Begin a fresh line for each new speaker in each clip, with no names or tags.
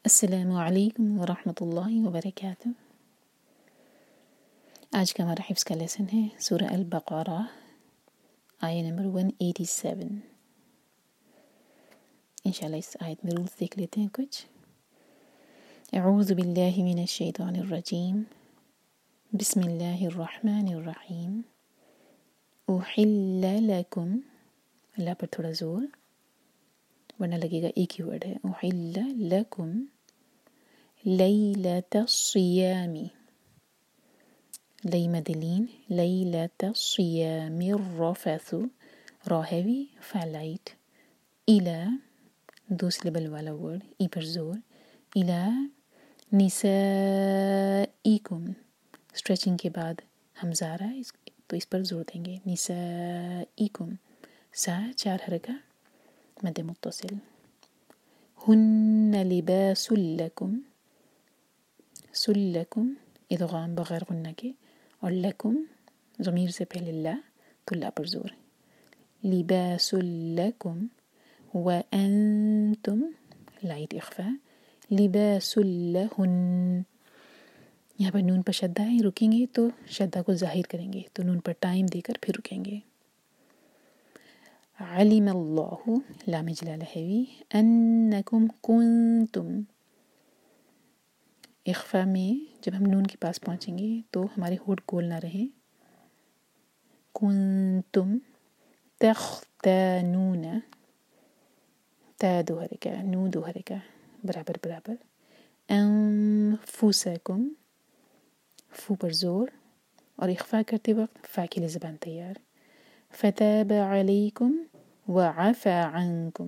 السلام علیکم ورحمۃ اللہ وبرکاتہ۔ آج کا ہمارا حفظ کا لیسن ہے سورہ البقرہ، آیہ نمبر 187۔ انشاءاللہ اس آیت میں رولز دیکھ لیتے ہیں کچھ۔ اعوذ باللہ من الشیطان الرجیم، بسم اللہ الرحمن الرحیم۔ احل لکم، اللہ پر تھوڑا زور ورنہ لگے گا ایک ہی ورڈ ہے، احل لکم لیلۃ الصیام، لی مدلین، لیلۃ الصیام الرفث، را ہیوی فا لائٹ، الی دو سلیبل والا ورڈ، ای پر زور، الی نسائکم، اسٹریچنگ کے بعد حمزہ آ رہا ہے تو اس پر زور دیں گے، نسائکم، سا چار حرکہ مد متصل، ہن لباس لکم، سلکم ادغام بغیر غنہ کے، اور لکم ضمیر سے پہلے لا تو لا پر زور، لباس لکم وانتم لائٹ اخفا، لباس لہن، یہاں پر نون پر شدہ ہے، رکیں گے تو شدہ کو ظاہر کریں گے تو نون پر ٹائم دے کر پھر رکیں گے۔ علم اللہ، لام جلالہ ہیوی، انکم کنتم، اخفا میں جب ہم نون کے پاس پہنچیں گے تو ہمارے ہونٹ گول نہ رہیں، کنتم تختانون، تا دو حرکہ، نو دو حرکہ، برابر برابر، انفسکم، فو پر زور اور اخفا کرتے وقت فا کے لیے زبان تیار، فتاب علیکم وعفا عنکم،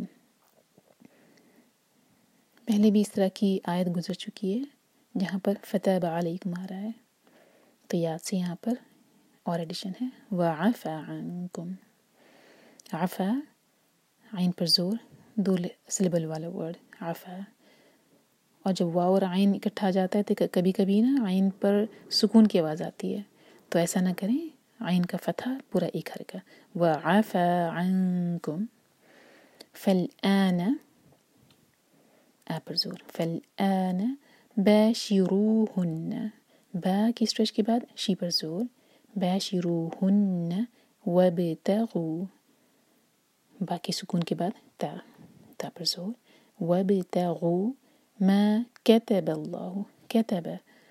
پہلے بھی اس طرح کی آیت گزر چکی ہے جہاں پر فتاب علیکم آ رہا ہے، تو یاد سے یہاں پر اور ایڈیشن ہے، وعفا عنکم، عفا عین پر زور، دو سلیبل والا ورڈ عفا، اور جب واو اور عین اکٹھا جاتا ہے تو کبھی کبھی نا عین پر سکون کی آواز آتی ہے، تو ایسا نہ کریں، عین کا فتحہ پورا ایک حرکہ، وعفا عنکم، فالآن، آ پر زور، فالآن باشروہن، با کی اسٹریچ کے بعد شی پر زور، باشروہن وابتغوا، با کے سکون کے بعد تا، تا پر زور، وابتغوا ما کتب اللہ، کتب،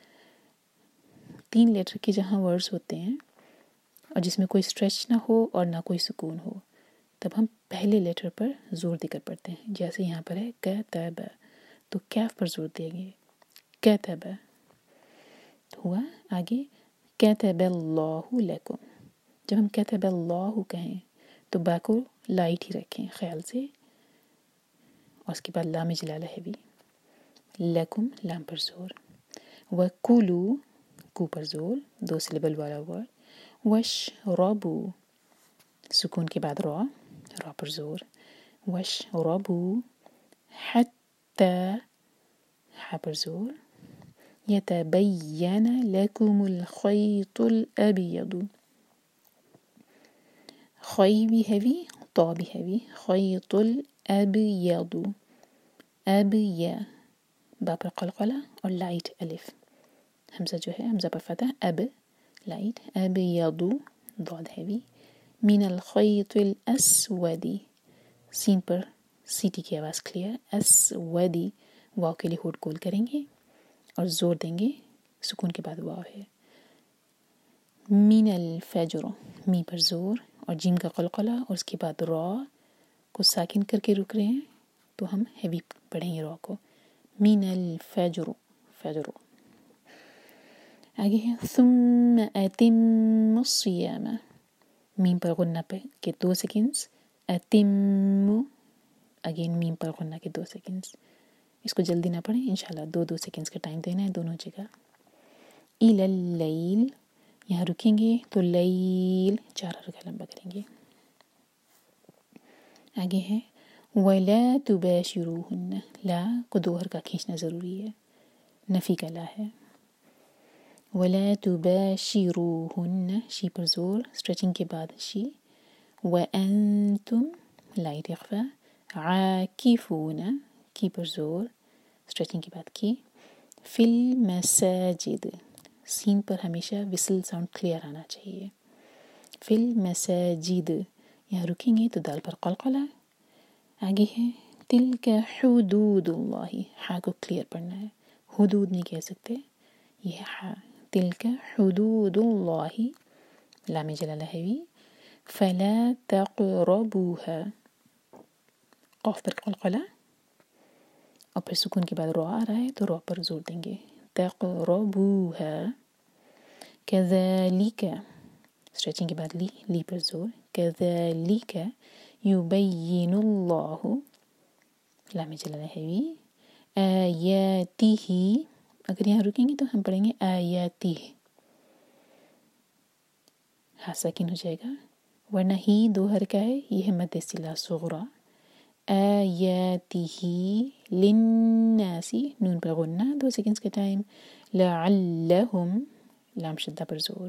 تین لیٹر کے جہاں ورڈز ہوتے ہیں اور جس میں کوئی اسٹریچ نہ ہو اور نہ کوئی سکون ہو تب ہم پہلے لیٹر پر زور دے کر پڑھتے ہیں، جیسے یہاں پر ہے کتب تو کیف پر زور دیں گے، کتب ہوا، آگے کتب اللہ لکم، جب ہم کتب اللہ کہیں تو با کو لائٹ ہی رکھیں خیال سے، اور اس کے بعد لام جلالہ ہے بھی، لکم لام پر زور، وکلو کو پر زور، دو سلیبل والا ورڈ، وشربو سکون کے بعد را، را پر زور، وشربو حتی، ہا پر زور، یتبین لکم الخیط الابیض، خی بھی ہیوی، طا بھی ہیوی، خیط الابیض، ابیا، با پر قلقلہ اور لائٹ الف، حمزہ جو ہے حمزہ پر فتح، اب لائٹ، ابیض ضاد ہیوی، من الخیط الاسود، سین پر سیٹی کی آواز کلیئر، اسودی، واو کے لیے ہونٹ گول کریں گے اور زور دیں گے، سکون کے بعد واو ہے، من الفجر، می پر زور اور جیم کا قلقلہ اور اس کے بعد را کو ساکن کر کے رک رہے ہیں تو ہم ہیوی پڑھیں گے را کو، من الفجر، فجر، آگے ہے ثم اتم الصیام، میم پر غنہ پہ کے 2 سیکنڈز، اتم، اگین میم پر غنہ کے 2 سیکنڈز، اس کو جلدی نہ پڑھیں، انشاءاللہ 2 سیکنڈز کا ٹائم دینا ہے دونوں جگہ، الی اللیل، یہاں رکیں گے تو لیل 4 حرکہ لمبا کریں گے، آگے ہے ولا تباشروہن، لا کو 2 حرکہ کھینچنا ضروری ہے، نفی کا لا ہے، ولا تباشروہن، شی پر زور، اسٹریچنگ کے بعد شی، وانتم لائٹ اخفا، عاکفون، کی پر زور، اسٹریچنگ کی بات کی. فی المساجد، سین پر ہمیشہ وسل ساؤنڈ کلیئر آنا چاہیے. فی المساجد، یہاں رکیں گے تو دال پر قلقلہ. آگے ہے تلک حدود اللہ، ہا کو کلیئر پڑھنا ہے، حدود نہیں کہہ سکتے، یہ ہا. تلک حدود اللہ، لام جلالہ ہے. فلا تقربوها، قاف پر قلقلہ اور پھر سکون کے بعد رو آ رہا ہے تو رو پر زور دیں گے. تقربوها كذلك، اسٹریچنگ کے بعد لی پر زور. كذلك يبين الله، لام جلالہ ہے. آیاتہ، اگر یہاں رکیں گے تو ہم پڑھیں گے آیاتہ، ہاں ساکن ہو جائے گا، ورنہ ہی دو حرکہ ہے، یہ ہے مد صلہ صغرا. آیاتہ للناس، نون پر غنہ، 2 سیکنڈز کا ٹائم. لعلہم، لام شدہ پر زور.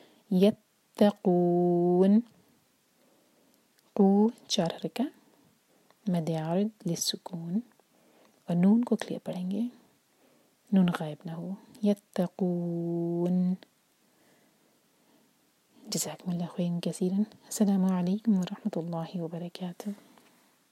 یتقون، قو 4 حرکہ، مد عارض للسکون، اور نون کو کلیئر پڑھیں گے، نون غائب نہ ہو. یتقون. جزاکم اللہ خیرا کثیرا. السلام علیکم ورحمۃ اللہ وبرکاتہ.